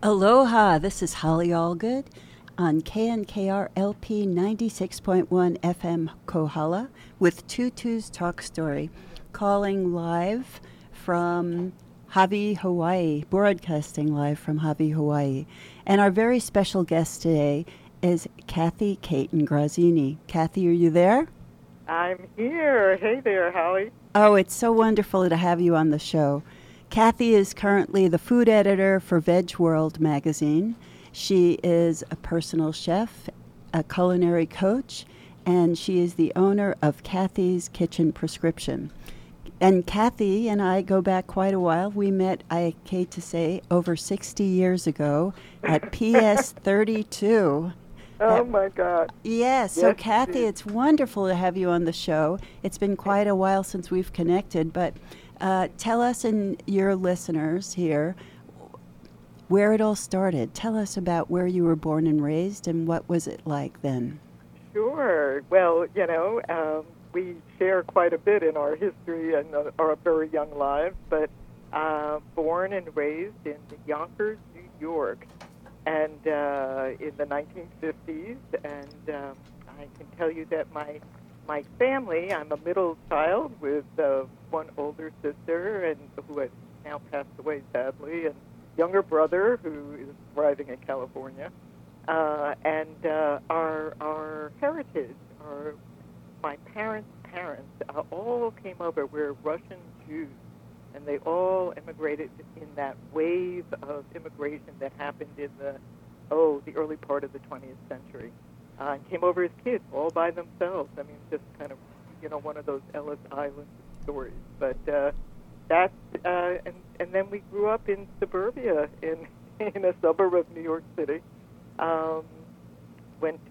Aloha, this is Holly Allgood on KNKRLP 96.1 FM Kohala with Tutu's Talk Story, calling live from Hawaii, Hawaii, broadcasting live from Hawaii, Hawaii. And our very special guest today is Kathy Caton Grazzini. Kathy, are you there? I'm here. Hey there, Holly. Oh, it's so wonderful to have you on the show. Kathy is currently the food editor for Veg World magazine. She is a personal chef, a culinary coach, and she is the owner of Kathy's Kitchen Prescription. And Kathy and I go back quite a while. We met, I hate to say, over 60 years ago at PS 32. Oh, my God. Yes, so Kathy, it's wonderful to have you on the show. It's been quite a while since we've connected, but tell us and your listeners here where it all started. Tell us about where you were born and raised and what was it like then. Sure. Well, we share quite a bit in our history and our very young lives, but born and raised in Yonkers, New York, and in the 1950s, and I can tell you that my family, I'm a middle child with one older sister and who has now passed away sadly, and younger brother who is thriving in California, and our heritage, my parents' all came over. We're Russian Jews, and they all immigrated in that wave of immigration that happened in the early part of the 20th century. And came over as kids, all by themselves. I mean, just kind of, one of those Ellis Island stories. But that's, and then we grew up in suburbia, in a suburb of New York City. Went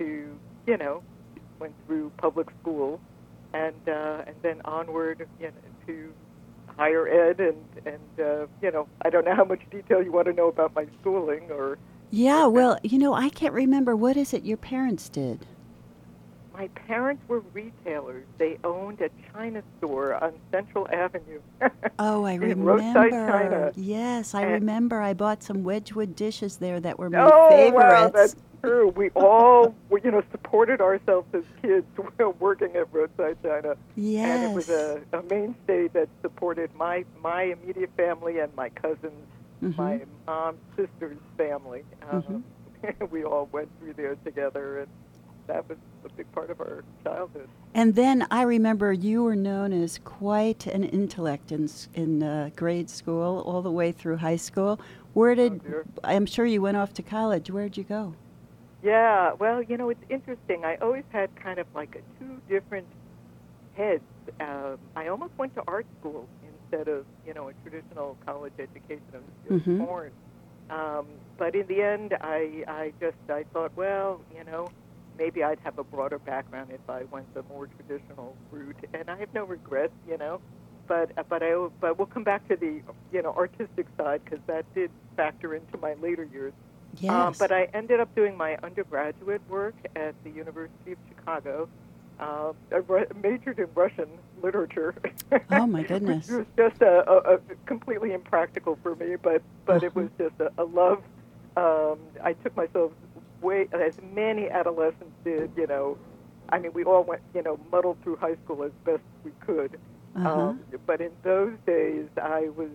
through public school, and then onward, to higher ed, and I don't know how much detail you want to know about my schooling or. Yeah, well, I can't remember. What is it your parents did? My parents were retailers. They owned a China store on Central Avenue. Oh, I remember. Roadside China. Yes, I remember. I bought some Wedgwood dishes there that were my favorites. Wow, that's true. We all, supported ourselves as kids working at Roadside China. Yes. And it was a mainstay that supported my immediate family and my cousins, my mom's sister's family. We all went through there together, and that was a big part of our childhood. And then I remember you were known as quite an intellect in grade school all the way through high school. I'm sure you went off to college. Where'd you go? Yeah, well, it's interesting. I always had kind of like two different heads. I almost went to art school instead of, a traditional college education. I was torn. But in the end, I thought, well, maybe I'd have a broader background if I went the more traditional route, and I have no regrets, But we'll come back to the artistic side, because that did factor into my later years. Yes. But I ended up doing my undergraduate work at the University of Chicago. I majored in Russian literature. Oh my goodness! Which was just a completely impractical for me, but it was just a love. I took myself way, as many adolescents did. I mean, we all went, muddled through high school as best we could. But in those days, I was,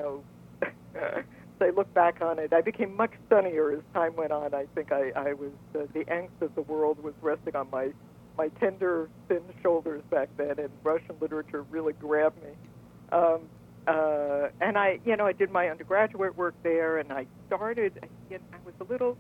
as I look back on it, I became much sunnier as time went on. I think I was, the angst of the world was resting on my tender, thin shoulders back then, and Russian literature really grabbed me. And I did my undergraduate work there, and I started, I was a little,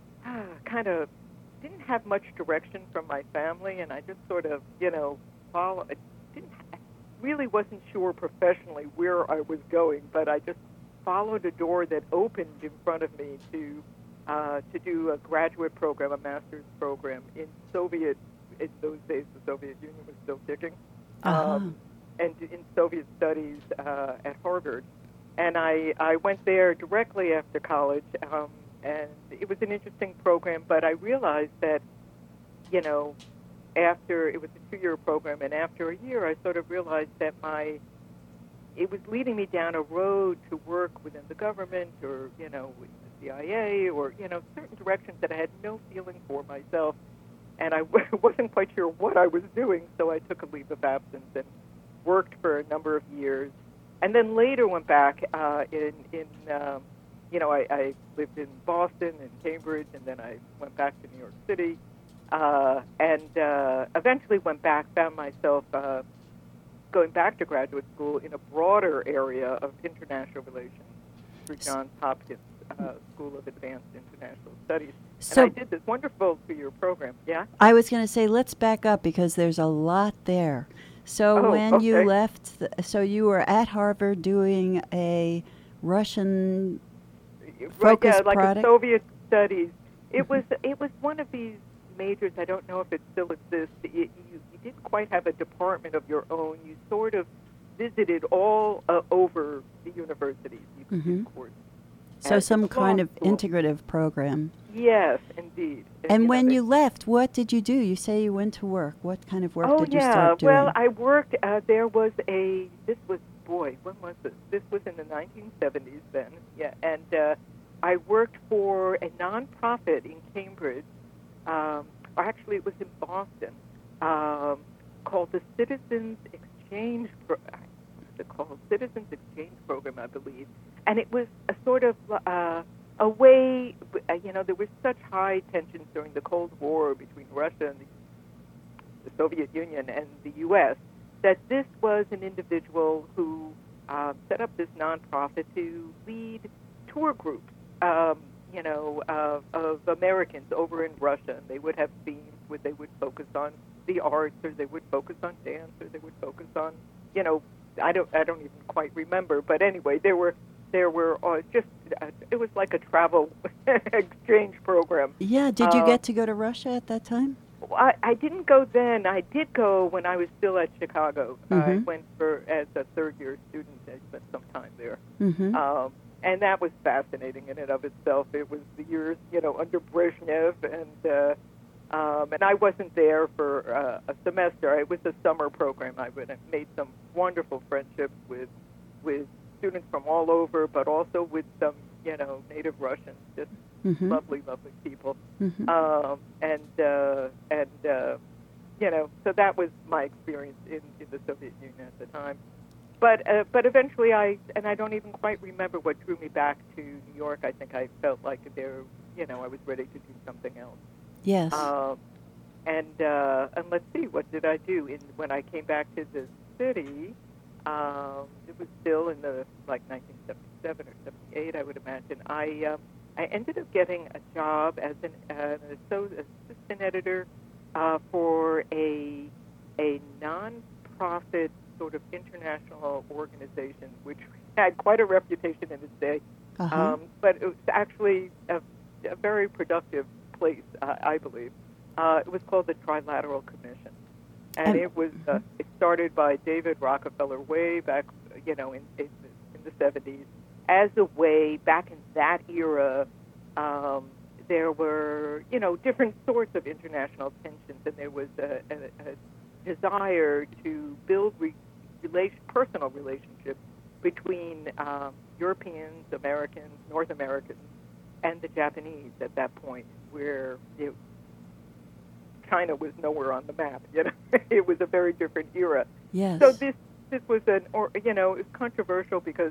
didn't have much direction from my family, and I just sort of, followed. Really wasn't sure professionally where I was going, but I just followed a door that opened in front of me to do a graduate program, a master's program in those days the Soviet Union was still kicking, and in Soviet studies at Harvard. And I went there directly after college, and it was an interesting program, but I realized that, after, it was a 2-year program, and after a year I sort of realized that it was leading me down a road to work within the government or, CIA or, certain directions that I had no feeling for myself. And I wasn't quite sure what I was doing, so I took a leave of absence and worked for a number of years. And then later went back I lived in Boston and Cambridge, and then I went back to New York City, and eventually went back, found myself going back to graduate school in a broader area of international relations through Johns Hopkins School of Advanced International Studies. So, and I did this wonderful 2-year program. Yeah? I was going to say, let's back up because there's a lot there. So when you left, so you were at Harvard doing a Russian focused like product? a Soviet studies. It was one of these majors. I don't know if it still exists. You didn't quite have a department of your own. You sort of visited all over the universities. You could do courses. So some kind of integrative program. Yes, indeed. And when you left, what did you do? You say you went to work. What kind of work did you start doing? Well, I worked, when was this? This was in the 1970s then, yeah, and I worked for a nonprofit in Cambridge, actually it was in Boston, called the Citizens Exchange Program, I believe. And it was a sort of a way, there was such high tensions during the Cold War between Russia and the Soviet Union and the U.S., that this was an individual who set up this nonprofit to lead tour groups, of Americans over in Russia. And they would have themes where they would focus on the arts, or they would focus on dance, or they would focus on, I don't even quite remember, but anyway, there were it was like a travel exchange program. Yeah, did you get to go to Russia at that time? I didn't go then. I did go when I was still at Chicago. I went as a third-year student. I spent some time there. And that was fascinating in and of itself. It was the years, under Brezhnev, and I wasn't there for a semester. It was a summer program. I made some wonderful friendships with students from all over, but also with some, native Russians, just lovely, lovely people. So that was my experience in the Soviet Union at the time. But eventually I don't even quite remember what drew me back to New York. I think I felt like I was ready to do something else. Yes. And let's see, what did I do? When I came back to the city, it was still in the 1977 or 78, I would imagine. I ended up getting a job as an assistant editor for a non-profit sort of international organization, which had quite a reputation in its day. But it was actually a very productive place, I believe. It was called the Trilateral Commission. And it was it started by David Rockefeller way back, in the 70s, as a way back in that era. There were, different sorts of international tensions, and there was a desire to build personal relationships between Europeans, Americans, North Americans, and the Japanese at that point, where China was nowhere on the map. It was a very different era. Yes. So this was it was controversial because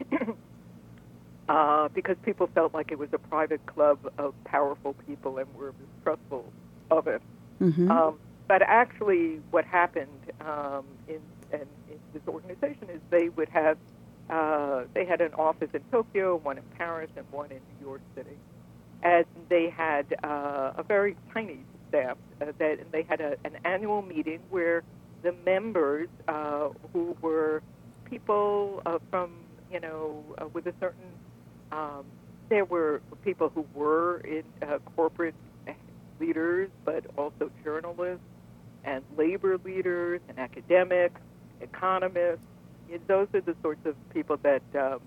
people felt like it was a private club of powerful people and were mistrustful of it. But actually, what happened in this organization is they had an office in Tokyo, one in Paris, and one in New York City, and they had a very tiny staff. And they had an annual meeting where the members, who were people from with a certain, there were people who were in corporate leaders, but also journalists and labor leaders and academics, economists. Those are the sorts of people that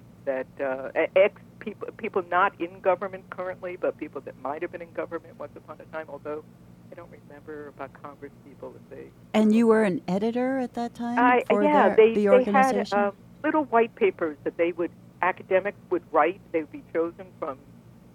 people not in government currently, but people that might have been in government once upon a time. Although I don't remember about Congress people if they. And you were an editor at that time for the organization? They had little white papers that academics would write. They would be chosen from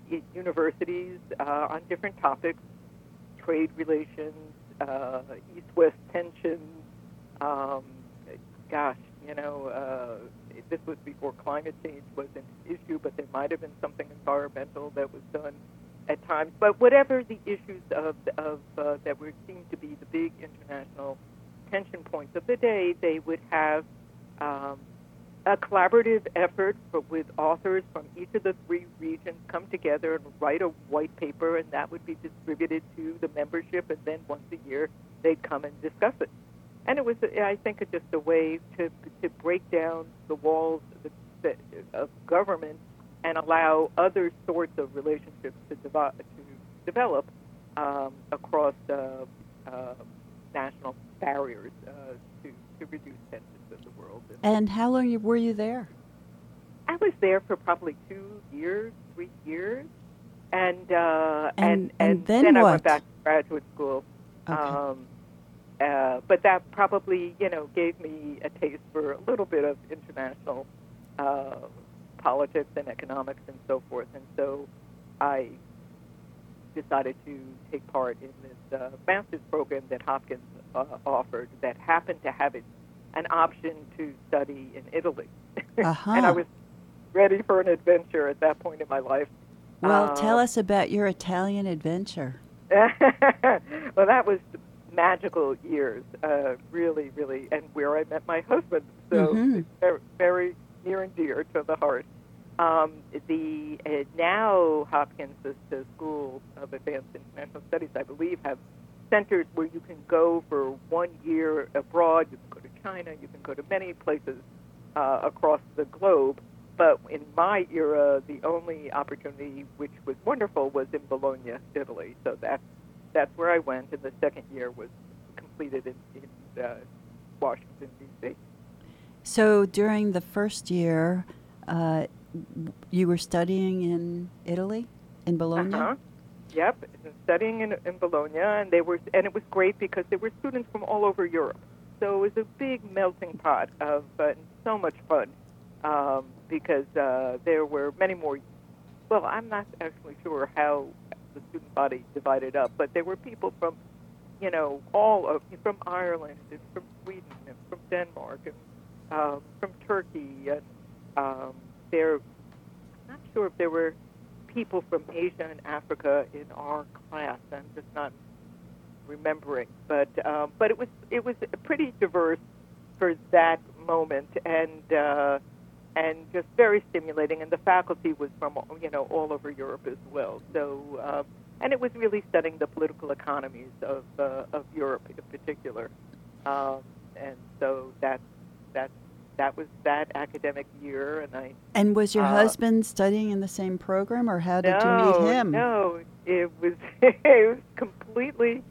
universities on different topics, trade relations, East-West tensions. Um, Gosh, this was before climate change was an issue, but there might have been something environmental that was done at times. But whatever the issues of that were seemed to be the big international tension points of the day, they would have a collaborative effort with authors from each of the three regions come together and write a white paper, and that would be distributed to the membership, and then once a year they'd come and discuss it. And it was, I think, just a way to break down the walls of government and allow other sorts of relationships to develop across national barriers to reduce tensions in the world. And how long were you there? I was there for probably 2 years, 3 years, and then I what? went back to graduate school. Okay. But that probably, gave me a taste for a little bit of international politics and economics and so forth. And so I decided to take part in this master's program that Hopkins offered that happened to have an option to study in Italy. Uh-huh. And I was ready for an adventure at that point in my life. Well, tell us about your Italian adventure. Well, that was magical years, really, really, and where I met my husband. So it's very, very near and dear to the heart. Now Hopkins, the School of Advanced International Studies, I believe, have centers where you can go for 1 year abroad. You can go to China. You can go to many places across the globe. But in my era, the only opportunity, which was wonderful, was in Bologna, Italy. So that's where I went, and the second year was completed in Washington, D.C. So during the first year, you were studying in Italy, in Bologna? Uh-huh. Yep, studying in Bologna, and it was great because there were students from all over Europe. So it was a big melting pot of so much fun because there were many more. Well, I'm not actually sure how the student body divided up, but there were people from, from Ireland and from Sweden and from Denmark and from Turkey, and I'm not sure if there were people from Asia and Africa in our class. I'm just not remembering, but it was pretty diverse for that moment, and just very stimulating. And the faculty was from all over Europe as well. So and it was really studying the political economies of Europe in particular, and so that was that academic year. And was your husband studying in the same program, or how did you meet him? No, it was it was completely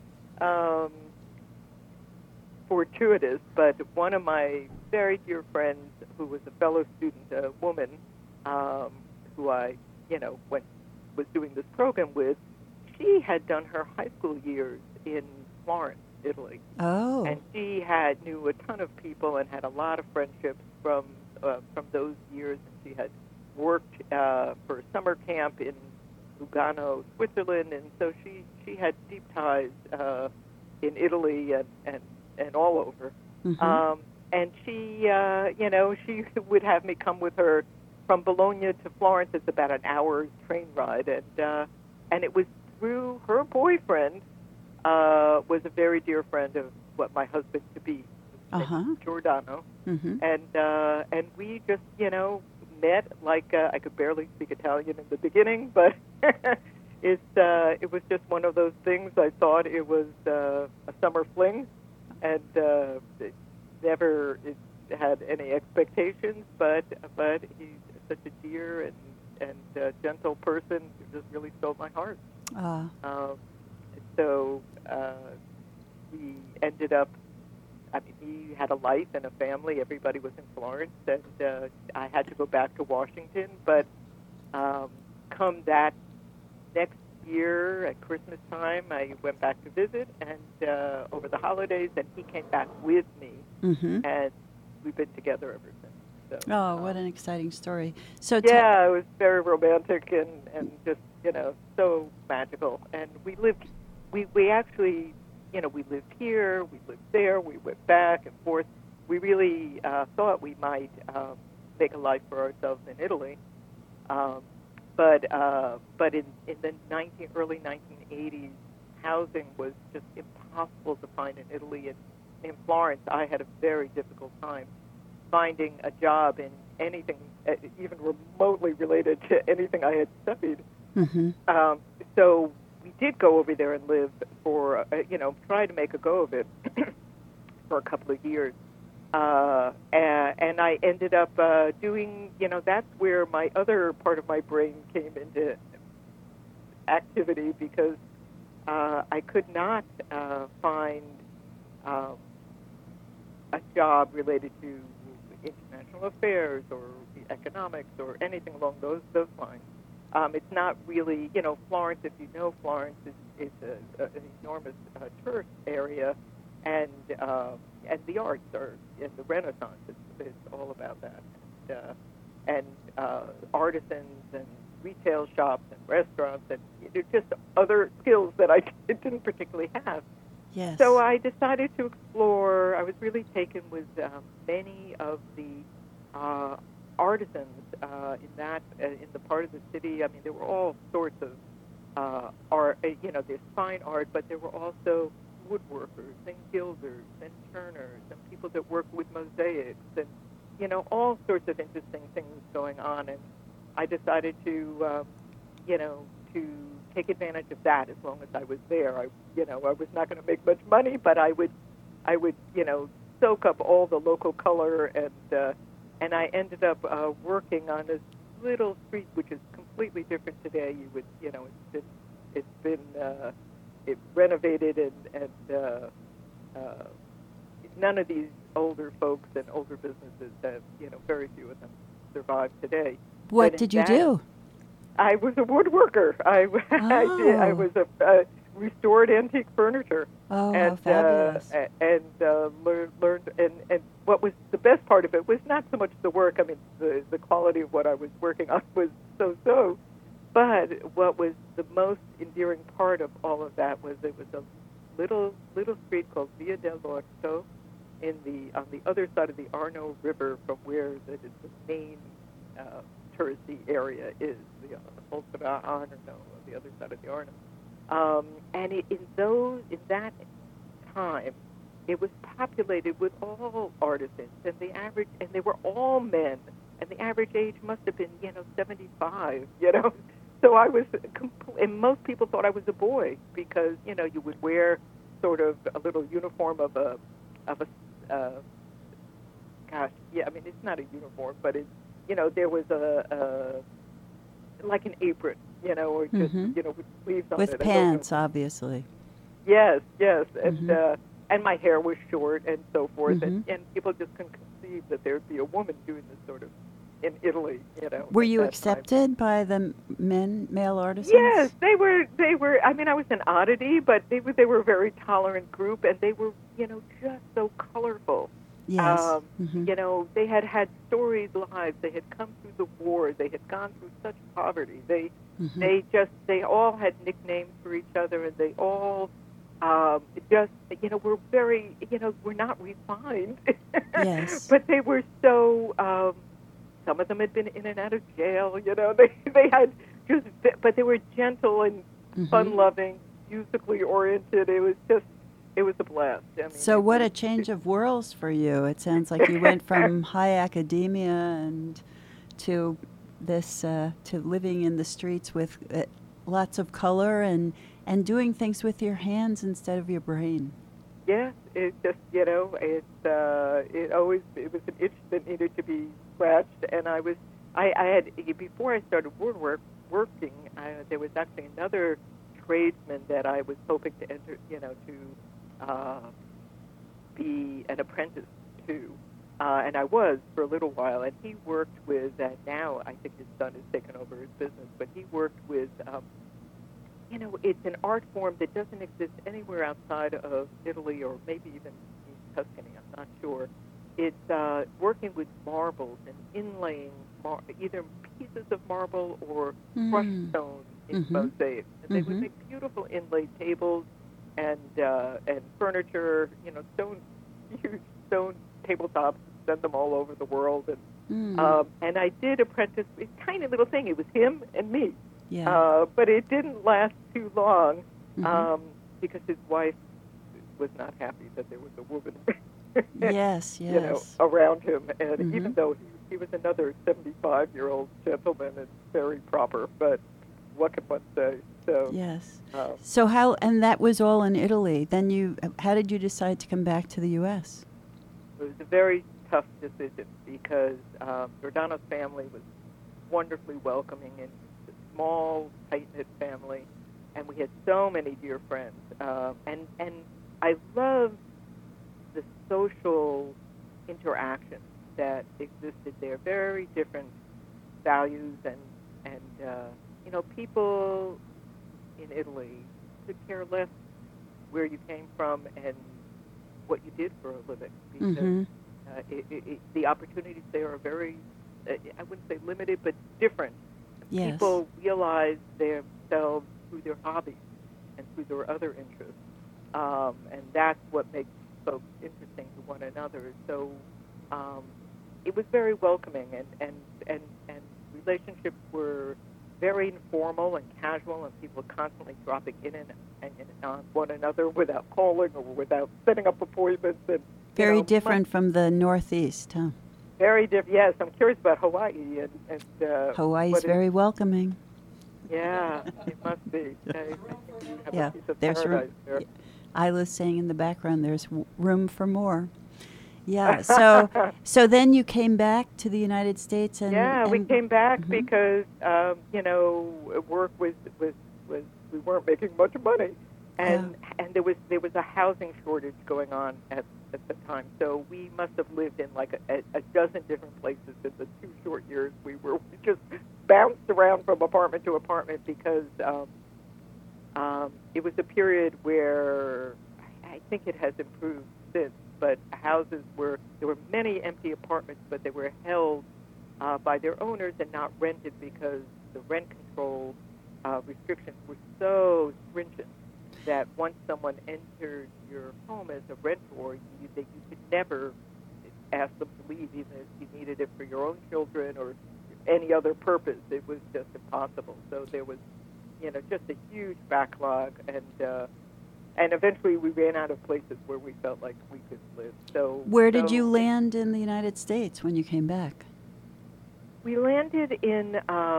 fortuitous. But one of my very dear friends, who was a fellow student, a woman, who I was doing this program with, she had done her high school years in Florence, Italy. Oh. And she knew a ton of people and had a lot of friendships from those years. And she had worked for a summer camp in Lugano, Switzerland, and so she had deep ties in Italy and all over. Mm-hmm. And she, she would have me come with her from Bologna to Florence. It's about an hour's train ride, and it was through her boyfriend, was a very dear friend of what my husband to be, Giordano, and we just met like I could barely speak Italian in the beginning, but it was just one of those things. I thought it was a summer fling, and never had any expectations, but he's such a dear and gentle person who just really stole my heart. So we ended up, he had a life and a family. Everybody was in Florence, and I had to go back to Washington. But come that next year at Christmas time, I went back to visit, and over the holidays, and he came back with me, and we've been together ever since. So, what an exciting story! So it was very romantic and just so magical. And we actually, we lived here, we lived there, we went back and forth. We really thought we might make a life for ourselves in Italy. But in the early 1980s, housing was just impossible to find in Italy. And in Florence, I had a very difficult time finding a job in anything even remotely related to anything I had studied. Mm-hmm. So we did go over there and live for, try to make a go of it for a couple of years. And I ended up doing, that's where my other part of my brain came into activity, because I could not find a job related to international affairs or economics or anything along those lines. It's not really, Florence, if you know Florence, is an enormous tourist area, and the arts and the Renaissance is all about that, and artisans and retail shops and restaurants and just other skills that I didn't particularly have. Yes. So I decided to explore. I was really taken with many of the artisans in the part of the city. I mean, there were all sorts of art. There's fine art, but there were also woodworkers and gilders and turners and people that work with mosaics and all sorts of interesting things going on. And I decided to to take advantage of that as long as I was there. I was not going to make much money, but I would soak up all the local color, and I ended up working on this little street, which is completely different today. It's been renovated, and none of these older folks and older businesses have, very few of them survive today. What did you do? I was a woodworker. I was a restored antique furniture. Oh, and, how fabulous! Learned, and what was the best part of it was not so much the work. I mean, the quality of what I was working on was so. But what was the most endearing part of all of that was it was a little street called Via dell'Orto on the other side of the Arno River, from where the main touristy area is, the Arno, the other side of the Arno. And in that time, it was populated with all artisans, and they were all men, and the average age must have been 75. So I was, and most people thought I was a boy, because you would wear sort of a little uniform of a it's not a uniform, but it's there was a like an apron, or just with sleeves on it. With pants, obviously. Yes, and my hair was short and so forth, and people just couldn't conceive that there would be a woman doing this sort of in Italy. Were you accepted by the male artisans? Yes, they were. I mean, I was an oddity, but they were a very tolerant group, and they were just so colorful. Yes. They had storied lives. They had come through the war. They had gone through such poverty. They all had nicknames for each other, and they all were very, were not refined. Yes. But they were so, some of them had been in and out of jail, they had just, but they were gentle and fun-loving, musically oriented. It was a blast. I mean, so what a change of worlds for you. It sounds like you went from high academia and to this, to living in the streets with lots of color and doing things with your hands instead of your brain. Yeah, it just, it was an itch that needed to be scratched. And I had, before I started working, there was actually another tradesman that I was hoping to enter, to be an apprentice to, and I was for a little while. And he worked with, now I think his son has taken over his business, but he worked with, it's an art form that doesn't exist anywhere outside of Italy, or maybe even in Tuscany, I'm not sure. It's working with marbles and inlaying either pieces of marble or crushed stone in mosaics. And they would make beautiful inlaid tables and furniture, huge stone tabletops, send them all over the world. And I did apprentice, a tiny little thing. It was him and me. Yeah. But it didn't last too long because his wife was not happy that there was a woman yes. around him. And even though he was another 75-year-old gentleman and very proper, but what can one say? So yes. So and that was all in Italy. Then how did you decide to come back to the U.S.? It was a very tough decision because Giordano's family was wonderfully welcoming and a small, tight-knit family, and we had so many dear friends. And I loved the social interaction that existed there. Very different values and people in Italy could care less where you came from and what you did for a living because the opportunities there are very, I wouldn't say limited, but different. Yes. People realize themselves through their hobbies and through their other interests, and that's what makes folks interesting to one another. So it was very welcoming, and relationships were very informal and casual, and people constantly dropping in and on one another without calling or without setting up appointments. And very different from the Northeast, huh? Very different. Yes, I'm curious about Hawaii and Hawaii's very welcoming. Yeah, it must be. Yeah, there's room. There. Isla's saying in the background, "There's room for more." Yeah. So then you came back to the United States, and we came back because work was we weren't making much money, and there was a housing shortage going on at the time. So we must have lived in like a dozen different places in the 2 short years we just bounced around from apartment to apartment because it was a period where I think it has improved since. But there were many empty apartments, but they were held by their owners and not rented because the rent control restrictions were so stringent that once someone entered your home as a rentor, you could never ask them to leave, even if you needed it for your own children or any other purpose. It was just impossible. So there was, just a huge backlog, and eventually we ran out of places where we felt like we could live. So where did you land in the United States when you came back? We landed in,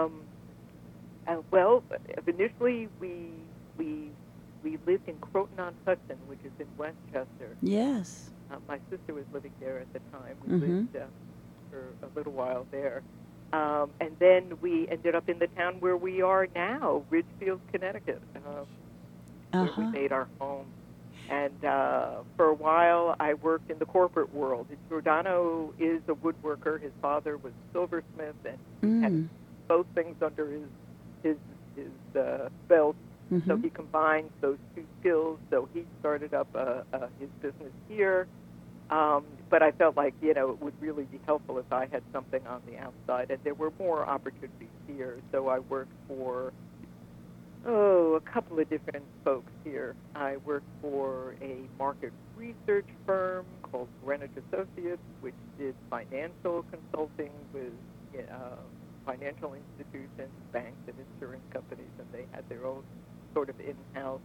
initially we lived in Croton-on-Hudson, which is in Westchester. Yes. My sister was living there at the time. We lived for a little while there. And then we ended up in the town where we are now, Ridgefield, Connecticut. Where we made our home. And for a while, I worked in the corporate world. Giordano is a woodworker. His father was a silversmith, and he had both things under his belt. So he combined those two skills. So he started up his business here. But I felt like, it would really be helpful if I had something on the outside. And there were more opportunities here. So I worked for a couple of different folks here. I worked for a market research firm called Greenwich Associates, which did financial consulting with financial institutions, banks, and insurance companies, and they had their own sort of in-house,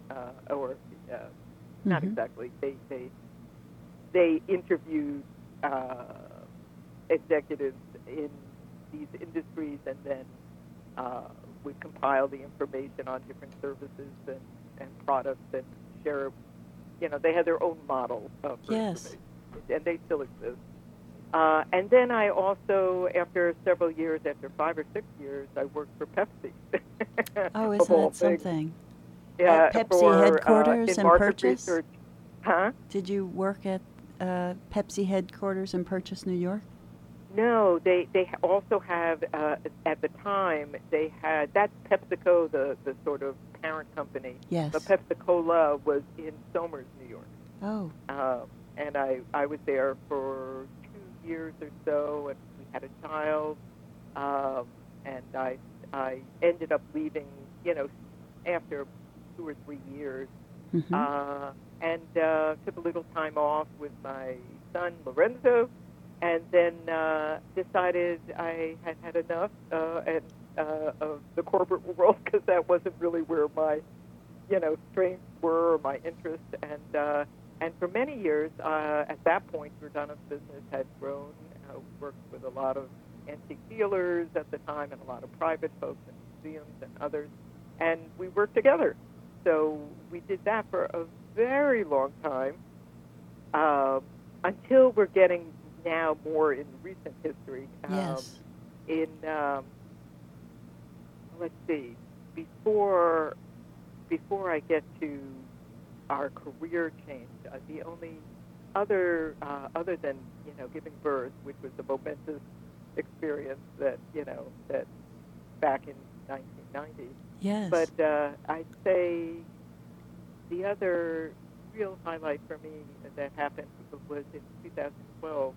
not exactly. They interviewed executives in these industries, and then would compile the information on different services and products and share. They had their own model for information, and they still exist. And then I also, after several years, after 5 or 6 years, I worked for Pepsi. Oh, isn't that something? Yeah, at Pepsi headquarters and Purchase? Research. Huh? Did you work at Pepsi headquarters in Purchase, New York? No, they also have, at the time, they had, that's PepsiCo, the sort of parent company. Yes. But Pepsi-Cola was in Somers, New York. Oh. And I was there for 2 years or so, and we had a child, and I ended up leaving after 2 or 3 years, Mm-hmm. and took a little time off with my son Lorenzo, and then decided I had had enough of the corporate world, because that wasn't really where my strengths were, or my interests, and for many years at that point, Giordano's business had grown. Worked with a lot of antique dealers at the time, and a lot of private folks and museums and others, and we worked together. So we did that for a very long time, until we're getting now more in recent history. Yes. Let's see, before I get to our career change, the only other than giving birth, which was a momentous experience that back in 1990. Yes. But I'd say the other real highlight for me that happened was in 2012,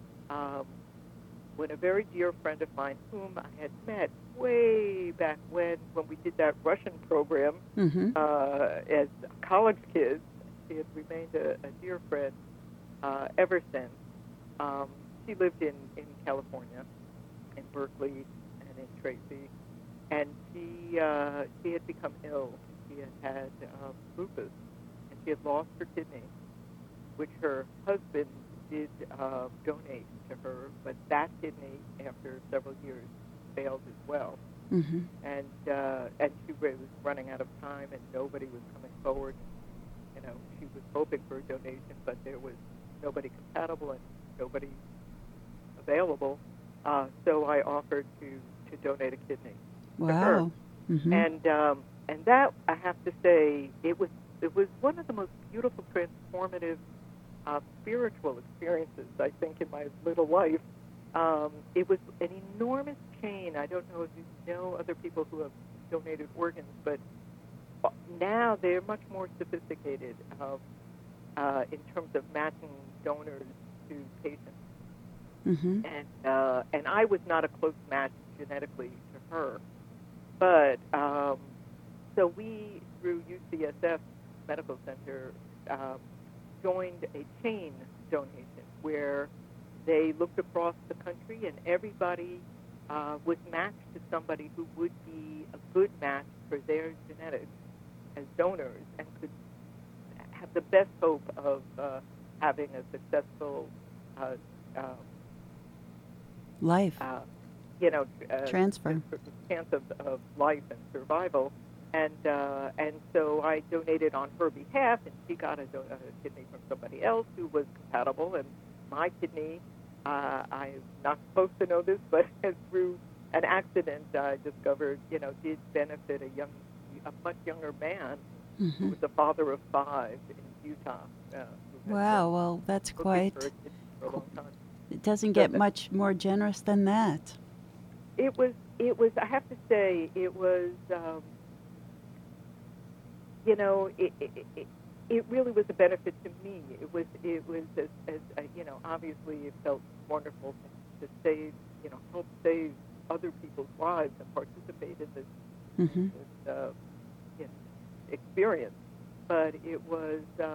when a very dear friend of mine, whom I had met way back when we did that Russian program Mm-hmm. as college kids, she had remained a dear friend ever since. She lived in California, in Berkeley and in Tracy, and she had become ill. She had lupus, and she had lost her kidney, which her husband did donate to her, but that kidney, after several years, failed as well. Mm-hmm. And she was running out of time, and nobody was coming forward. She was hoping for a donation, but there was nobody compatible and nobody available. So I offered to donate a kidney to her. Wow. Mm-hmm. And that, I have to say, it was one of the most beautiful, transformative spiritual experiences, I think, in my little life. It was an enormous chain. I don't know if you know other people who have donated organs, but now they're much more sophisticated in terms of matching donors to patients. Mm-hmm. And I was not a close match genetically to her, but so we, through UCSF Medical Center, joined a chain donation where they looked across the country, and everybody was matched to somebody who would be a good match for their genetics as donors, and could have the best hope of having a successful Life. Transfer. Chance of life and survival. And so I donated on her behalf, and she got a kidney from somebody else who was compatible. And my kidney, I'm not supposed to know this, but through an accident, I discovered, did benefit a much younger man who Mm-hmm. was a father of 5 in Utah. Wow. Well, that's quite. For a long time. It doesn't get much more generous than that. It was. I have to say, it was. It really was a benefit to me. It was as obviously it felt wonderful to save, help save other people's lives and participate in this, Mm-hmm. experience. But it was.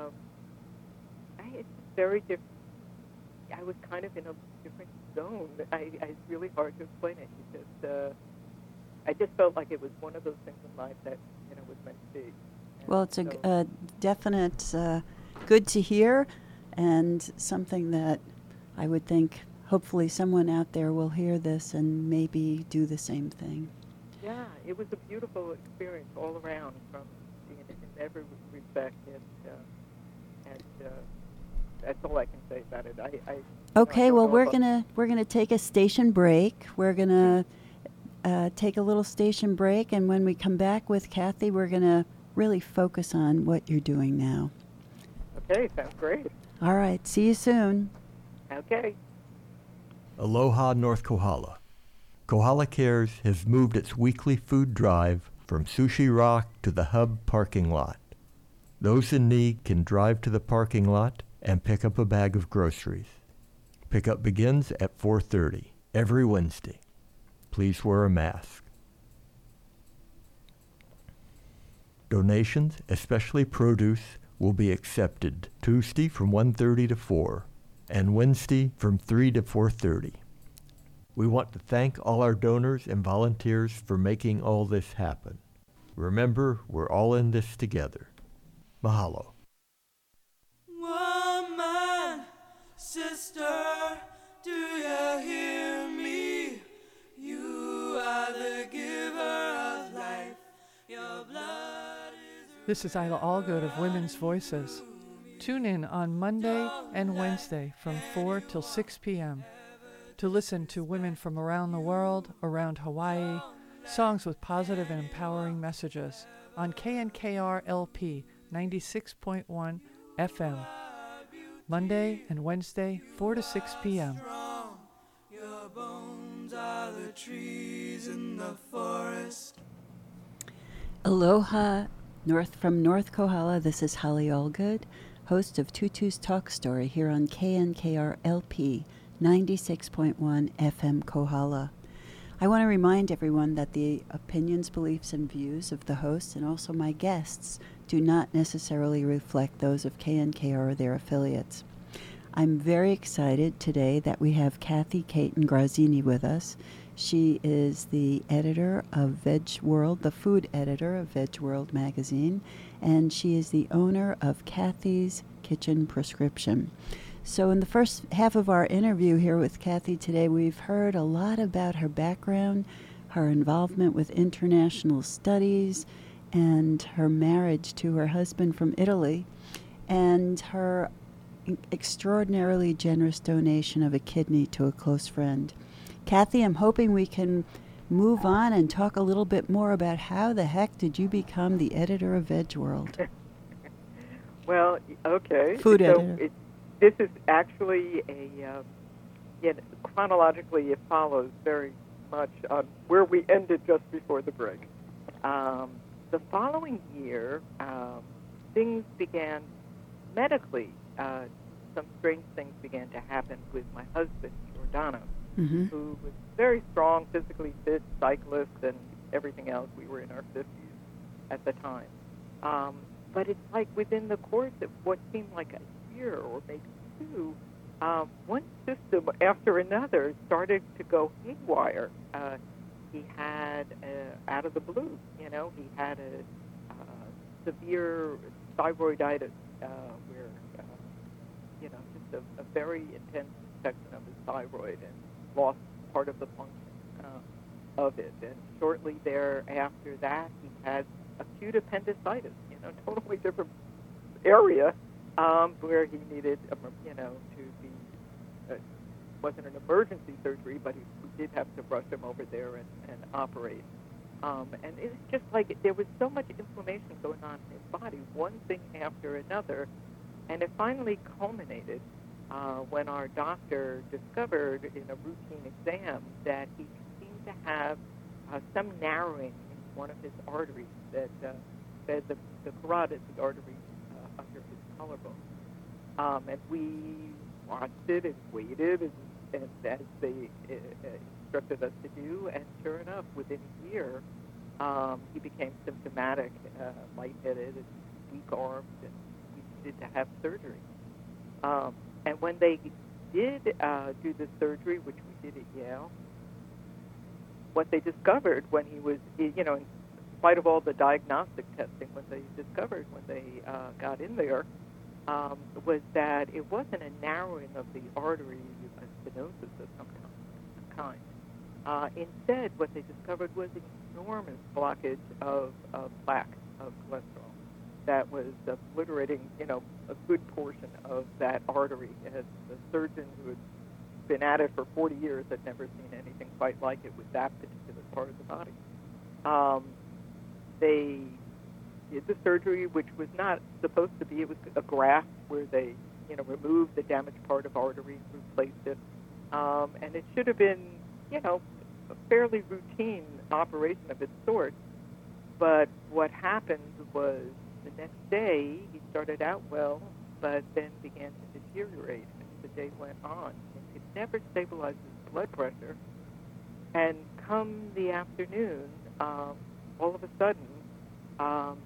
It's very different. I was kind of in a different zone. It's really hard to explain it. I just felt like it was one of those things in life that was meant to be. And Well, it's so, a definite good to hear, and something that I would think hopefully someone out there will hear this and maybe do the same thing. yeah, it was a beautiful experience all around, from in every respect, and that's all I can say about it. I Okay, don't well know we're gonna take a station break. We're gonna take a little station break, and when we come back with Kathy, we're gonna really focus on what you're doing now. Okay, sounds great. All right, see you soon. Okay. Aloha, North Kohala. Kohala Cares has moved its weekly food drive from Sushi Rock to the Hub parking lot. Those in need can drive to the parking lot and pick up a bag of groceries. Pickup begins at 4:30 every Wednesday. Please wear a mask. Donations, especially produce, will be accepted Tuesday from 1:30 to 4 and Wednesday from 3 to 4:30. We want to thank all our donors and volunteers for making all this happen. Remember, we're all in this together. Mahalo. Woman, sister, do you hear me? You are the giver of life. Your blood is... This is Isla Allgood of Women's Voices. Tune in on Monday and Wednesday from 4 till 6 p.m. to listen to women from around the world, around Hawaii, songs with positive and empowering messages on KNKR LP 96.1 FM. Monday and Wednesday, 4 to 6 p.m. Your bones are the trees in the forest. Aloha, from North Kohala. This is Holly Allgood, host of Tutu's Talk Story here on KNKR LP 96.1 FM Kohala. I want to remind everyone that the opinions, beliefs, and views of the hosts and also my guests do not necessarily reflect those of KNKR or their affiliates. I'm very excited today that we have Kathy Caton Grazzini with us. She is the editor of Veg World, the food editor of Veg World magazine, and she is the owner of Kathy's Kitchen Prescription. So in the first half of our interview here with Kathy today, we've heard a lot about her background, her involvement with international studies, and her marriage to her husband from Italy, and her extraordinarily generous donation of a kidney to a close friend. Kathy, I'm hoping we can move on and talk a little bit more about how the heck did you become the editor of Veg World? Well, okay. Food editor. This is actually chronologically it follows very much on where we ended just before the break. The following year, things began medically. Some strange things began to happen with my husband, Giordano, who was very strong, physically fit, cyclist, and everything else. We were in our 50s at the time. But it's like within the course of what seemed like a year or maybe two, one system after another started to go haywire. He had, out of the blue, he had a severe thyroiditis where, just a very intense infection of his thyroid and lost part of the function of it. And shortly thereafter that, he had acute appendicitis, totally different area where he needed, to be, wasn't an emergency surgery, but we did have to rush him over there and operate. And it's just like there was so much inflammation going on in his body, one thing after another, and it finally culminated when our doctor discovered in a routine exam that he seemed to have some narrowing in one of his arteries that fed the carotid, the artery under his collarbone. And we watched it and waited, and as they instructed us to do, and sure enough, within a year, he became symptomatic, lightheaded and weak-armed, and we needed to have surgery. And when they did do the surgery, which we did at Yale, what they discovered when he was, in spite of all the diagnostic testing, when they got in there, was that it wasn't a narrowing of the artery, a stenosis of some kind. Instead, what they discovered was an enormous blockage of plaque, of cholesterol, that was obliterating, a good portion of that artery. As a surgeon who had been at it for 40 years had never seen anything quite like it with that particular part of the body. They did the surgery, which was not supposed to be. It was a graft where they, removed the damaged part of artery, replaced it, and it should have been, a fairly routine operation of its sort. But what happened was the next day he started out well, but then began to deteriorate as the day went on. And could never stabilize his blood pressure. And come the afternoon, all of a sudden,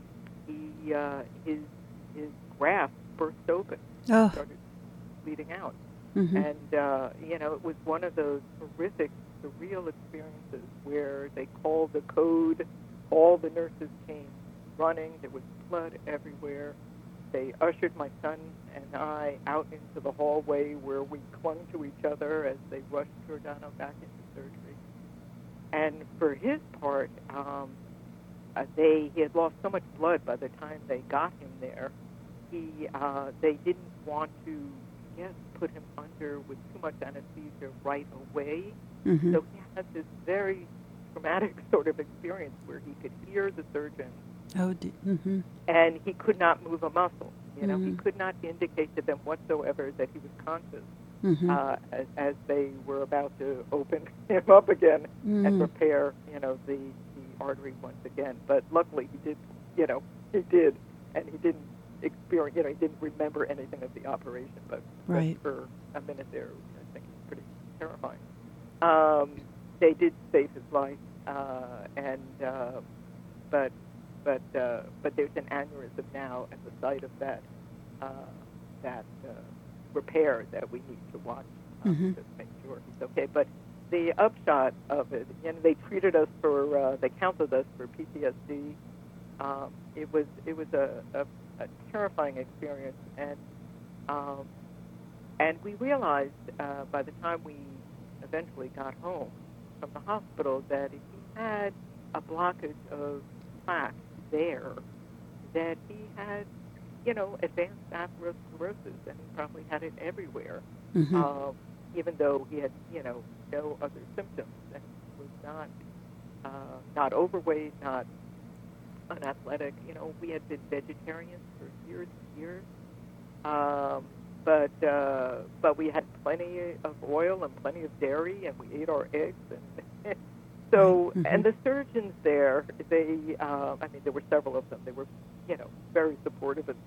his graft burst open, Oh. started bleeding out. Mm-hmm. And, it was one of those horrific, surreal experiences where they called the code, all the nurses came running, there was blood everywhere. They ushered my son and I out into the hallway where we clung to each other as they rushed Giordano back into surgery. And for his part, he had lost so much blood by the time they got him there. They didn't want to, put him under with too much anesthesia right away. Mm-hmm. So he had this very traumatic sort of experience where he could hear the surgeon Oh, mm-hmm. and he could not move a muscle. He Mhm. could not indicate to them whatsoever that he was conscious Mm-hmm. as they were about to open him up again Mhm. and repair, the artery once again. But luckily he did, and he didn't experience, he didn't remember anything of the operation. But Right. for a minute there, I think it was pretty terrifying. They did save his life, but there's an aneurysm now at the site of that repair that we need to watch Mhm. to make sure he's okay. But the upshot of it, they treated us they counseled us for PTSD. It was a terrifying experience, and we realized by the time we eventually got home from the hospital that if he had a blockage of plaque there, that he had, advanced atherosclerosis, and he probably had it everywhere, Mm-hmm. even though he had, no other symptoms, and he was not overweight, not unathletic. We had been vegetarians for years and years, but we had plenty of oil and plenty of dairy, and we ate our eggs, and so, Mhm. and the surgeons there, there were several of them. They were, very supportive and,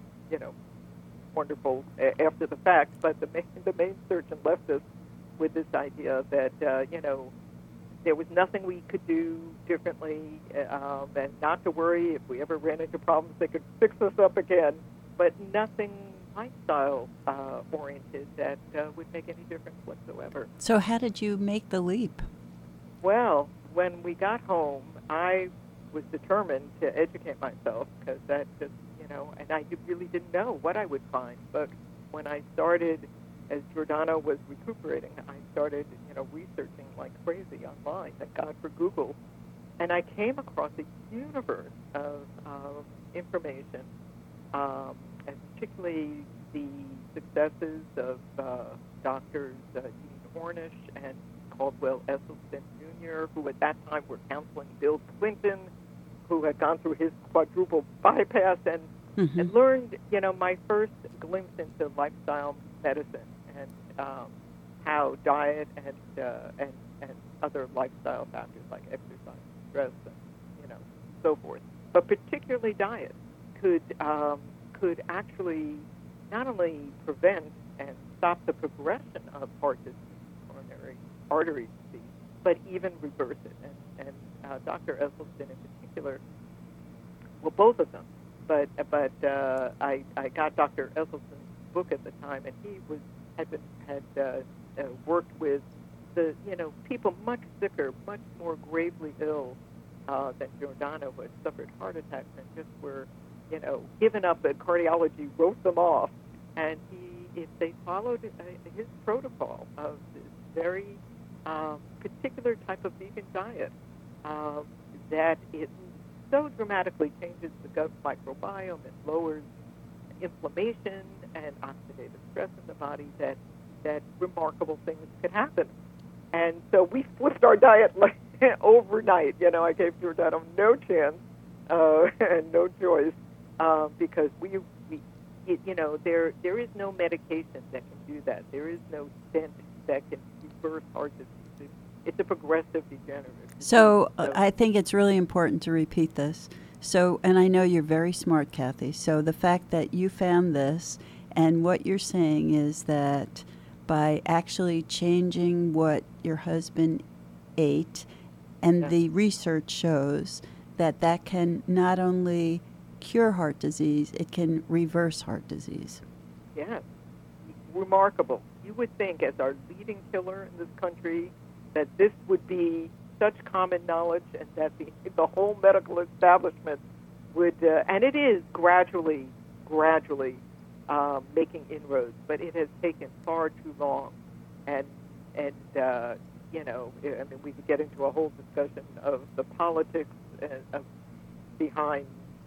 wonderful after the fact. But the main surgeon left us with this idea that, there was nothing we could do differently, and not to worry if we ever ran into problems, they could fix us up again, but nothing lifestyle oriented that would make any difference whatsoever. So how did you make the leap? Well, when we got home, I was determined to educate myself because that just, and I really didn't know what I would find. But when I started, as Giordano was recuperating, I started, researching like crazy online. Thank God for Google. And I came across a universe of information, and particularly the successes of doctors Dean Ornish and Caldwell Esselstyn Jr., who at that time were counseling Bill Clinton, who had gone through his quadruple bypass, and Mhm. learned, my first glimpse into lifestyle medicine and how diet and other lifestyle factors like exercise, stress, and so forth, but particularly diet could actually not only prevent and stop the progression of heart disease, coronary artery disease, but even reverse it. And Dr. Esselstyn in particular, well, both of them, but I got Dr. Esselstyn's book at the time, and he had worked with the people much sicker, much more gravely ill than Giordano, who had suffered heart attacks and just were given up. The cardiology wrote them off, and if they followed his protocol of this very particular type of vegan diet, that it so dramatically changes the gut microbiome, it lowers inflammation and oxidative stress in the body, that remarkable things could happen. And so we flipped our diet like overnight. I gave Giordano no chance and no choice because there is no medication that can do that. There is no stent that can reverse heart disease. It's a progressive degenerative disease. So I think it's really important to repeat this. So, and I know you're very smart, Kathy. So the fact that you found this, and what you're saying is that by actually changing what your husband ate, and Yeah. the research shows that can not only cure heart disease, it can reverse heart disease. Yes. Remarkable. You would think, as our leading killer in this country, that this would be such common knowledge and that the whole medical establishment would, and it is gradually making inroads, but it has taken far too long. And you know, I mean, we could get into a whole discussion of the politics behind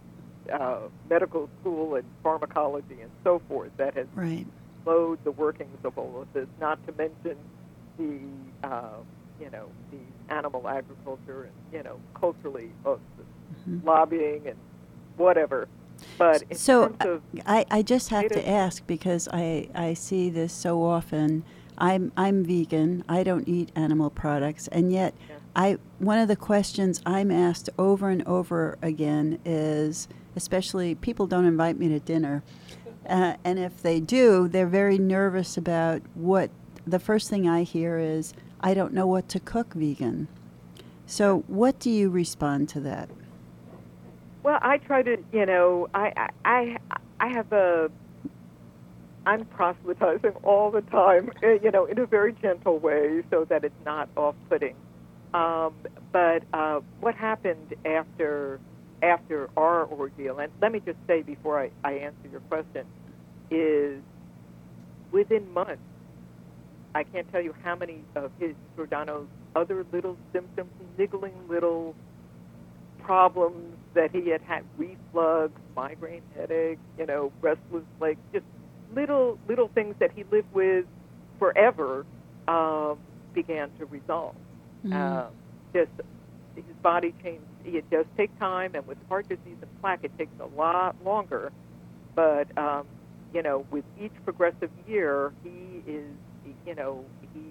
medical school and pharmacology and so forth that has Right. slowed the workings of all of this, not to mention the, you know, the animal agriculture and, you know, culturally lobbying and whatever. But in So terms of I just have to potatoes- ask, because I see this so often. I'm vegan. I don't eat animal products, and yet one of the questions I'm asked over and over again is, especially people don't invite me to dinner, and if they do, they're very nervous about what. The first thing I hear is, I don't know what to cook vegan. So what do you respond to that? Well, I try to, you know, I have I'm proselytizing all the time, you know, in a very gentle way so that it's not off-putting. But what happened after our ordeal, and let me just say before I answer your question, is within months, I can't tell you how many of Giordano's other little symptoms, niggling little problems that he had reflux, migraine headache, you know, restless legs, just little things that he lived with forever began to resolve. Just his body changed. It does take time, and with heart disease and plaque, it takes a lot longer. But you know, with each progressive year, he is, you know,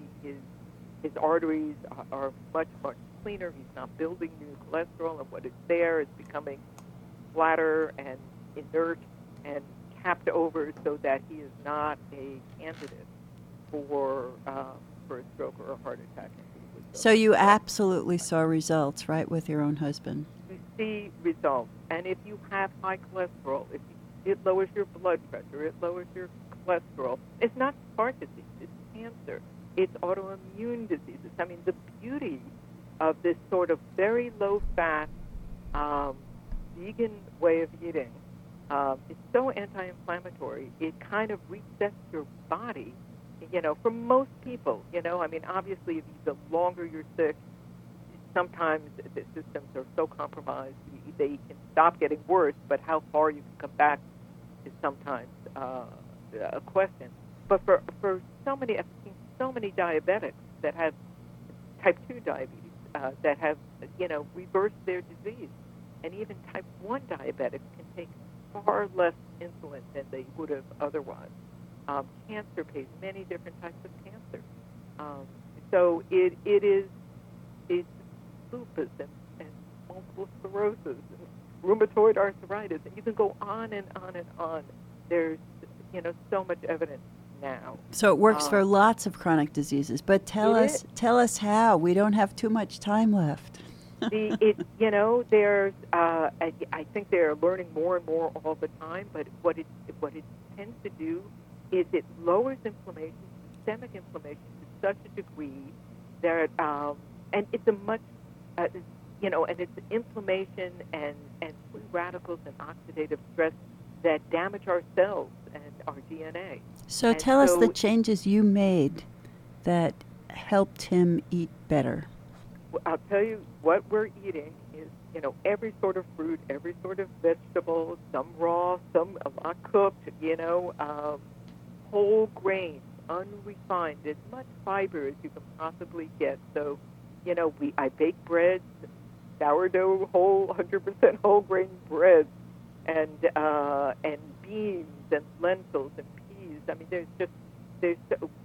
his arteries are much cleaner. He's not building new cholesterol, and what is there is becoming flatter and inert and capped over, so that he is not a candidate for a stroke or a heart attack. So you absolutely saw results, right, with your own husband? You see results, and if you have high cholesterol, it lowers your blood pressure, it lowers your cholesterol. It's not heart disease, it's cancer, it's autoimmune diseases. I mean, the beauty of this sort of very low-fat vegan way of eating, it's so anti-inflammatory. It kind of resets your body, you know, for most people. You know, I mean, obviously, the longer you're sick, sometimes the systems are so compromised they can stop getting worse, but how far you can come back is sometimes a question. But for so many, I've seen so many diabetics that have type 2 diabetes that have, you know, reversed their disease. And even type 1 diabetics can take far less insulin than they would have otherwise. Cancer pays, many different types of cancer. So it's lupus and multiple sclerosis and rheumatoid arthritis, and you can go on and on and on. There's, you know, so much evidence now. So it works for lots of chronic diseases. But tell us how. We don't have too much time left. You know, there's I think they're learning more and more all the time. But what it tends to do is it lowers inflammation, systemic inflammation, to such a degree that and it's a much you know, and it's inflammation and free radicals and oxidative stress that damage our cells and our DNA. So tell us the changes you made that helped him eat better. I'll tell you what we're eating is, you know, every sort of fruit, every sort of vegetable, some raw, some a lot cooked, you know, whole grains, unrefined, as much fiber as you can possibly get. So, you know, I bake breads, sourdough, whole 100% whole grain breads, and beans and lentils and peas. I mean, there's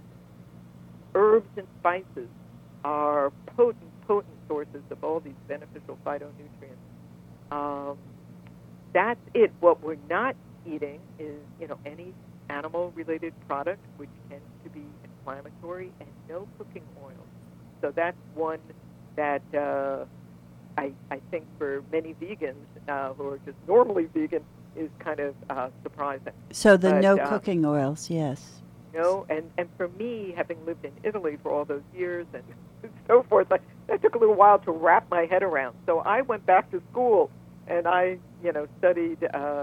herbs and spices are potent sources of all these beneficial phytonutrients. That's it. What we're not eating is, you know, any animal-related product, which tends to be inflammatory, and no cooking oil. So that's one that I think for many vegans who are just normally vegan is kind of surprising. So the But, no cooking oils, yes. And for me, having lived in Italy for all those years and so forth, that took a little while to wrap my head around. So I went back to school and I, studied,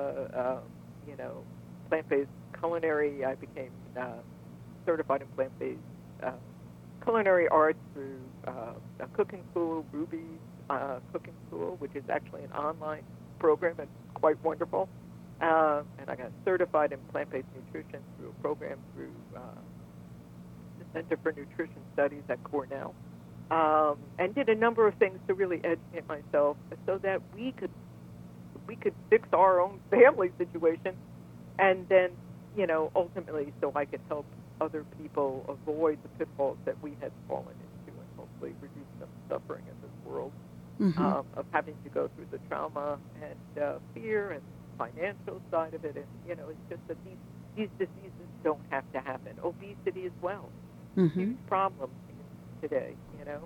plant-based culinary. I became certified in plant-based culinary arts through a cooking school, Ruby's Cooking School, which is actually an online program and quite wonderful. And I got certified in plant-based nutrition through a program through the Center for Nutrition Studies at Cornell, and did a number of things to really educate myself so that we could fix our own family situation, and then ultimately so I could help other people avoid the pitfalls that we had fallen into, and hopefully reduce some suffering in this world of having to go through the trauma and fear and financial side of it. And it's just that these diseases don't have to happen. Obesity as well, huge problem today.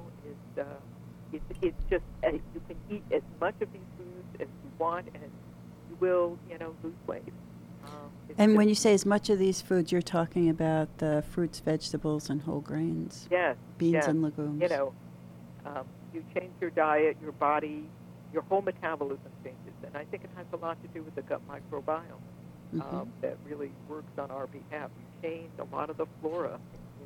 It's just you can eat as much of these foods as you want, and you will lose weight. And when you say as much of these foods, you're talking about the fruits, vegetables, and whole grains. Yes. Beans and legumes. You change your diet, your body, your whole metabolism changes, and I think it has a lot to do with the gut microbiome that really works on our behalf. You change a lot of the flora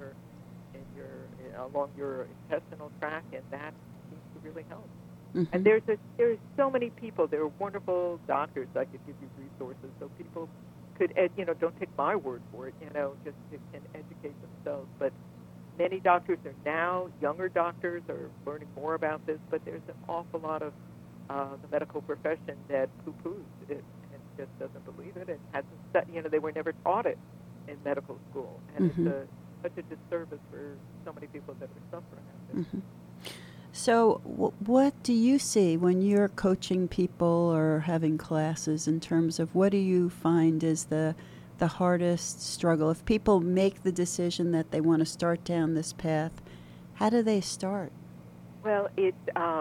along your intestinal tract, and that seems to really help. And there's so many people. There are wonderful doctors. I could give you resources so people could, don't take my word for it. Just can educate themselves. But many doctors are now, younger doctors are learning more about this. But there's an awful lot of the medical profession that poo-poos it and just doesn't believe it and hasn't. They were never taught it in medical school, and it's such a disservice for so many people that are suffering out there. So what do you see when you're coaching people or having classes in terms of what do you find is the hardest struggle? If people make the decision that they want to start down this path, how do they start? Well, it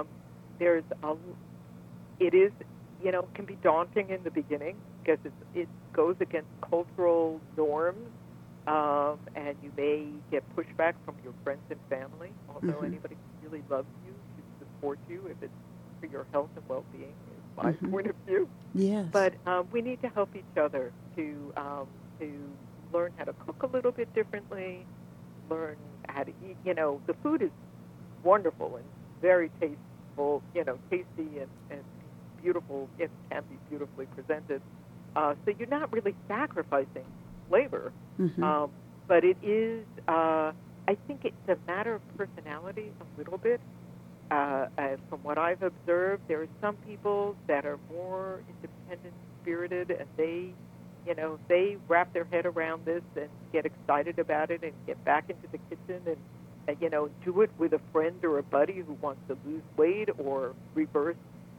can be daunting in the beginning because it goes against cultural norms, and you may get pushback from your friends and family, although anybody who really loves you should support you if it's for your health and well-being, is my point of view. Yes. But we need to help each other to learn how to cook a little bit differently, learn how to eat. The food is wonderful and very tasteful, tasty and beautiful. It can be beautifully presented. So you're not really sacrificing flavor, but it is, I think it's a matter of personality a little bit. From what I've observed, there are some people that are more independent spirited, and they wrap their head around this and get excited about it and get back into the kitchen and do it with a friend or a buddy who wants to lose weight or reverse,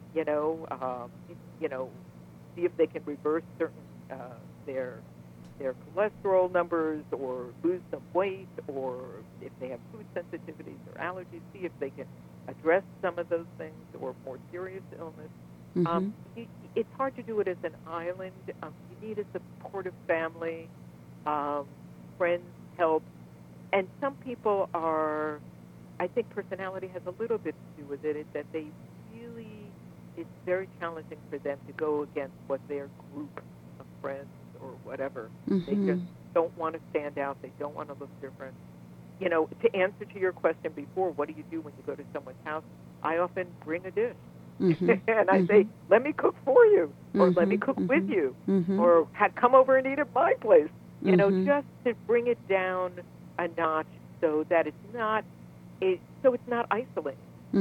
see if they can reverse certain their cholesterol numbers or lose some weight, or if they have food sensitivities or allergies, see if they can address some of those things or more serious illness. It's hard to do it as an island. You need a supportive family, friends, help. And some people are, I think personality has a little bit to do with it, is that they really, it's very challenging for them to go against what their group of friends or whatever. They just don't want to stand out. They don't want to look different. To answer to your question before, what do you do when you go to someone's house? I often bring a dish. And I say, let me cook for you, or let me cook with you, or come over and eat at my place. Just to bring it down a notch so that it's not isolating.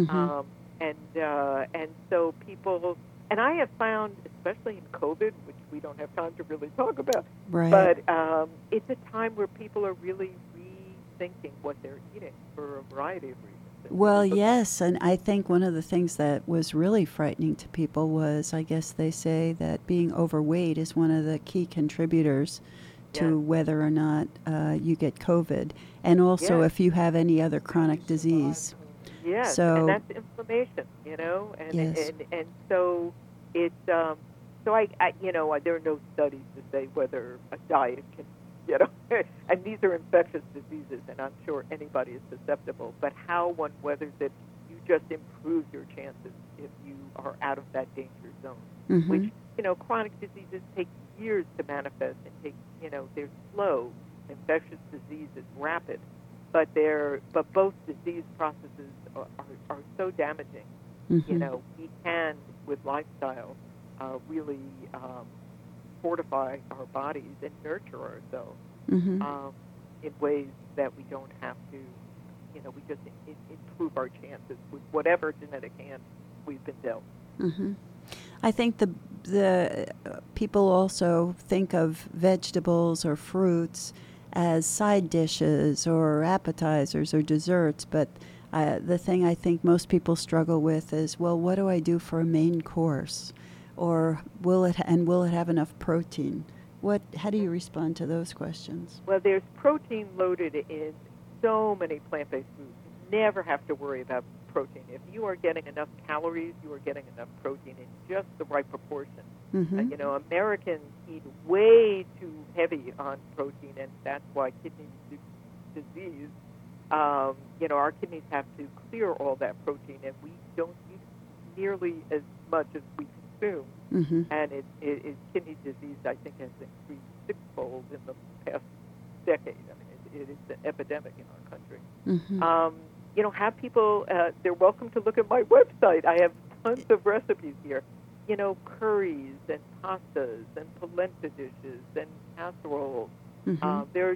And so people, and I have found, especially in COVID, which we don't have time to really talk about, but it's a time where people are really rethinking what they're eating for a variety of reasons. Well, yes, and I think one of the things that was really frightening to people was, I guess they say that being overweight is one of the key contributors to whether or not you get COVID, and also if you have any other chronic disease. Yes, So and that's inflammation, you know, and Yes. and so it's so I you know there are no studies to say whether a diet can, you know, and these are infectious diseases, and I'm sure anybody is susceptible. But how one weathers it, you just improve your chances if you are out of that danger zone. Mhm. Which, you know, chronic diseases take years to manifest and take, you know, they're slow. Infectious disease is rapid, but both disease processes are so damaging. Mhm. You know, we can, with lifestyle, really fortify our bodies and nurture ourselves Mhm. in ways that we don't have to. You know, we just improve our chances with whatever genetic hand we've been dealt. Mhm. I think the people also think of vegetables or fruits as side dishes or appetizers or desserts, but the thing I think most people struggle with is, well, what do I do for a main course, or will it have enough protein? How do you respond to those questions? Well, there's protein loaded in so many plant-based foods. You never have to worry about protein. If you are getting enough calories, you are getting enough protein in just the right proportion. Mhm. You know, Americans eat way too heavy on protein, and that's why kidney disease. You know, our kidneys have to clear all that protein, and we don't eat nearly as much as we consume. Mhm. And kidney disease, I think, has increased sixfold in the past decade. I mean, it is an epidemic in our country. Mhm. You know, have people, they're welcome to look at my website. I have tons of recipes here. You know, curries and pastas and polenta dishes and casseroles. Mhm. There's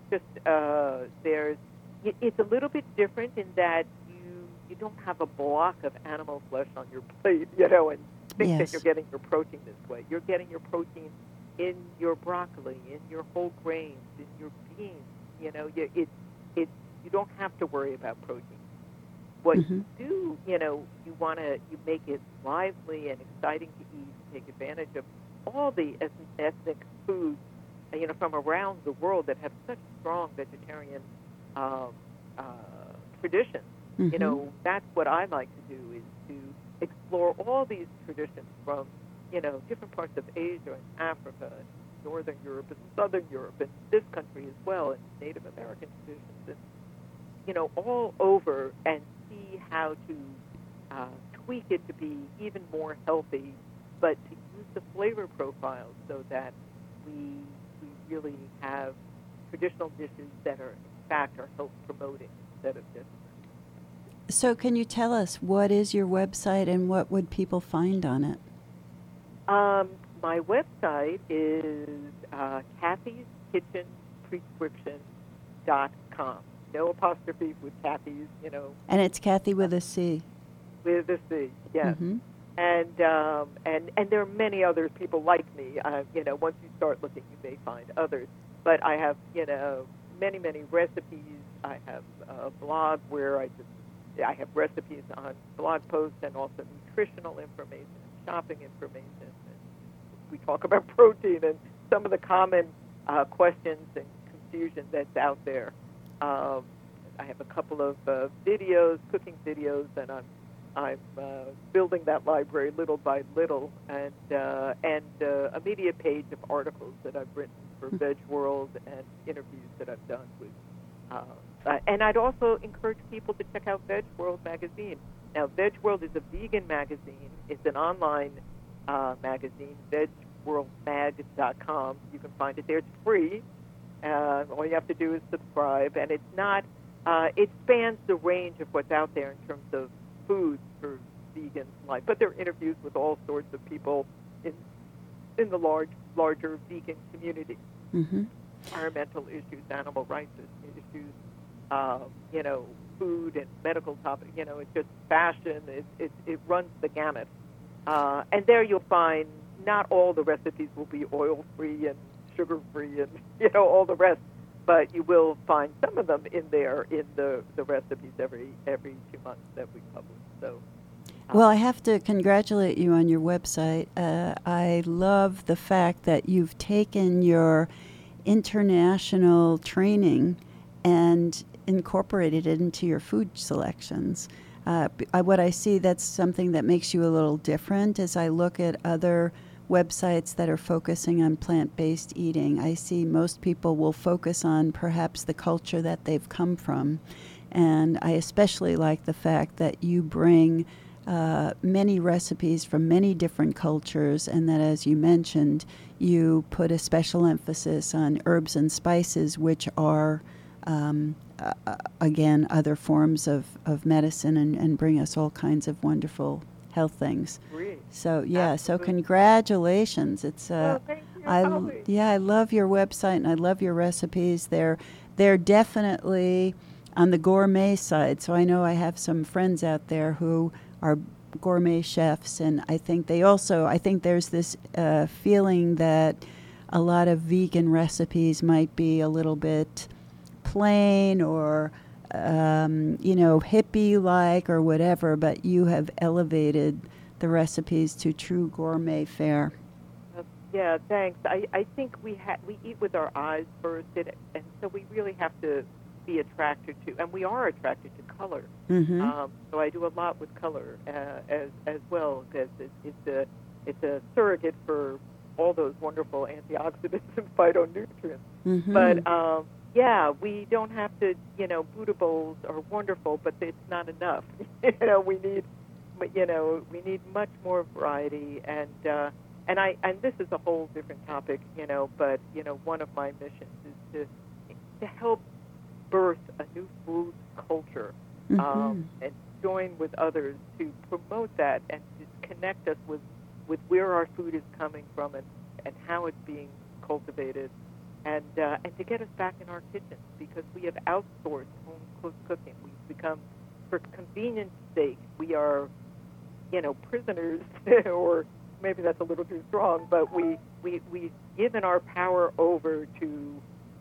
it's a little bit different in that you don't have a block of animal flesh on your plate, you know, and think Yes. that you're getting your protein this way. You're getting your protein in your broccoli, in your whole grains, in your beans. You know, you don't have to worry about protein. What Mhm. you do, you know, you make it lively and exciting to eat, take advantage of all the ethnic foods, you know, from around the world that have such strong vegetarian traditions. You Mhm. know, that's what I like to do, is to explore all these traditions from, you know, different parts of Asia and Africa and Northern Europe and Southern Europe and this country as well, and Native American traditions, and, you know, all over, and see how to tweak it to be even more healthy, but to use the flavor profiles so that we really have traditional dishes that are, in fact, are health promoting instead of just. So can you tell us what is your website and what would people find on it? My website is Kathy's Kitchen Prescription.com. No apostrophe with Kathy's, you know. And it's Kathy with a C. With a C, yes. Mhm. And there are many other people like me. You know, once you start looking, you may find others. But I have, you know, many recipes. I have a blog where I have recipes on blog posts and also nutritional information, shopping information. And we talk about protein and some of the common questions and confusion that's out there. I have a couple of videos, cooking videos, and I'm building that library little by little, and a media page of articles that I've written for Veg World and interviews that I've done with. And I'd also encourage people to check out Veg World magazine. Now, Veg World is a vegan magazine. It's an online magazine, vegworldmag.com. You can find it there. It's free. All you have to do is subscribe, and it's not. It spans the range of what's out there in terms of foods for vegans, but there are interviews with all sorts of people in the larger vegan community. Mm-hmm. Environmental issues, animal rights issues, you know, food and medical topics. You know, it's just fashion. It runs the gamut. And there you'll find not all the recipes will be oil-free and sugar-free and, you know, all the rest, but you will find some of them in there in the recipes every 2 months that we publish. So. Well, I have to congratulate you on your website. I love the fact that you've taken your international training and incorporated it into your food selections. what I see, that's something that makes you a little different. As I look at other websites that are focusing on plant-based eating, I see most people will focus on perhaps the culture that they've come from. And I especially like the fact that you bring many recipes from many different cultures, and that, as you mentioned, you put a special emphasis on herbs and spices, which are, again, other forms of medicine and bring us all kinds of wonderful health things. Great. So, yeah, Absolutely. so congratulations. It's Well, thank you, Holly. I love your website and I love your recipes. They're definitely on the gourmet side. So I know I have some friends out there who are gourmet chefs, and I think there's this feeling that a lot of vegan recipes might be a little bit plain or hippie-like or whatever, but you have elevated the recipes to true gourmet fare. Yeah, thanks. I think we eat with our eyes first, and so we really have to be attracted to, and we are attracted to color. Mm-hmm. So I do a lot with color as well, because it's a surrogate for all those wonderful antioxidants and phytonutrients. Mm-hmm. But yeah, we don't have to. Buddha bowls are wonderful, but it's not enough. We need much more variety, and this is a whole different topic. But one of my missions is to help birth a new food culture, Mm-hmm. and join with others to promote that and to connect us with where our food is coming from and how it's being cultivated, and to get us back in our kitchens, because we have outsourced home cooking. We've become, for convenience sake, we are, prisoners, or maybe that's a little too strong, but we've given our power over to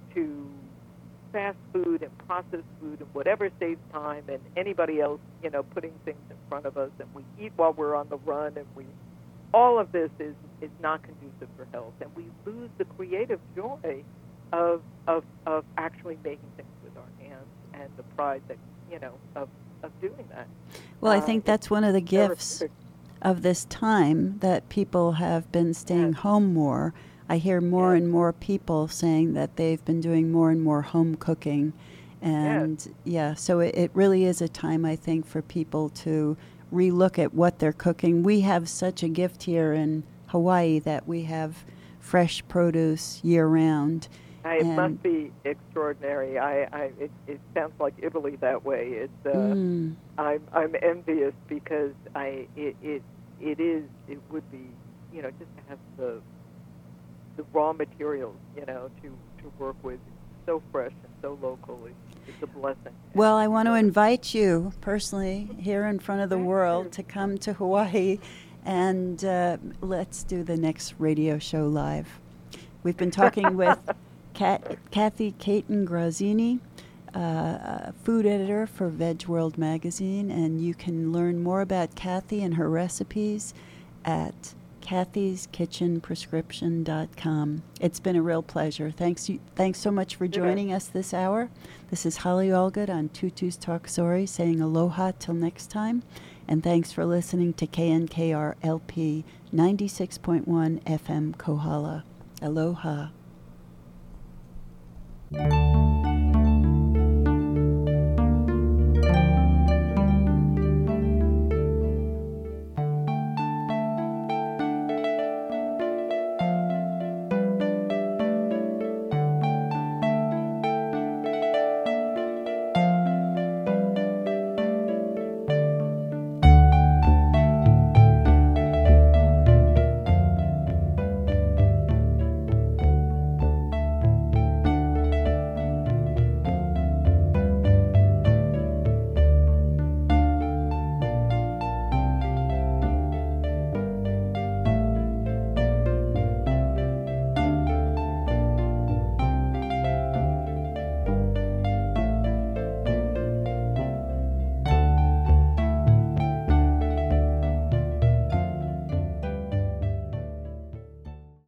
fast food and processed food and whatever saves time, and anybody else, putting things in front of us, and we eat while we're on the run, and all of this is not conducive for health, and we lose the creative joy of actually making things with our hands and the pride that of doing that. Well, I think that's one of the gifts of this time, that people have been staying home more. I hear more and more people saying that they've been doing more and more home cooking. And so it really is a time, I think, for people to relook at what they're cooking. We have such a gift here in Hawaii that we have fresh produce year round. It must be extraordinary. It sounds like Italy that way. It's I'm envious, because it would be just to have the raw materials to work with, so fresh and so local. It's a blessing. Well, I want to invite you personally here in front of the world to come to Hawaii, and let's do the next radio show live. We've been talking with Kathy Caton Grazzini, food editor for Veg World magazine, and you can learn more about Kathy and her recipes at Kathy'sKitchenPrescription.com. It's been a real pleasure. Thanks so much for joining us this hour. This is Holly Allgood on Tutu's Talk Story, saying aloha till next time. And thanks for listening to KNKR LP 96.1 FM Kohala. Aloha.